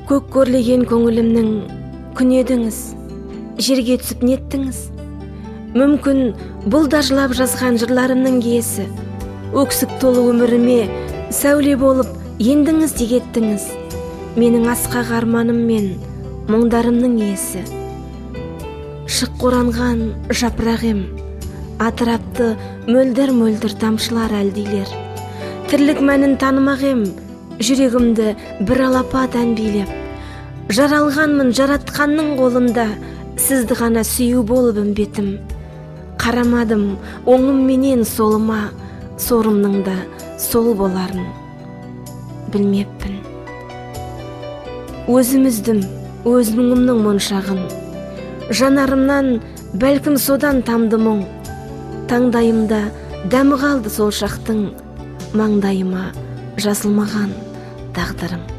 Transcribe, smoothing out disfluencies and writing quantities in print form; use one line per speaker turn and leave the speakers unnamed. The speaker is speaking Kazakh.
Көк көрлеген көңілімнің күн едіңіз, жерге түсіп неттіңіз. Мүмкін бұл да жылап жазған жырларымның киесі, өксік толы өміріме сәуле болып ендіңіз дегеттіңіз. Менің асқақ арманым мен мұңдарымның иесі. Шық оранған жапырақ ем, атырапты мөлдір-мөлдір тамшылар әлдейлер. Тірлік мәнін танымақ ем, жүрегімді бір алапат ән билеп. Жаралғанмын жаратқанның қолында, сізді ғана сүю болып үмбетім. Қарамадым оңым менен солыма, сорымның да сол боларын білмеппін. Өзіміздім, өз мұңымның моншағын, жанарымнан бәлкім содан тамды мұң. Таңдайымда дәмі қалды сол шақтың, маңдайыма жазылмаған тағдырым.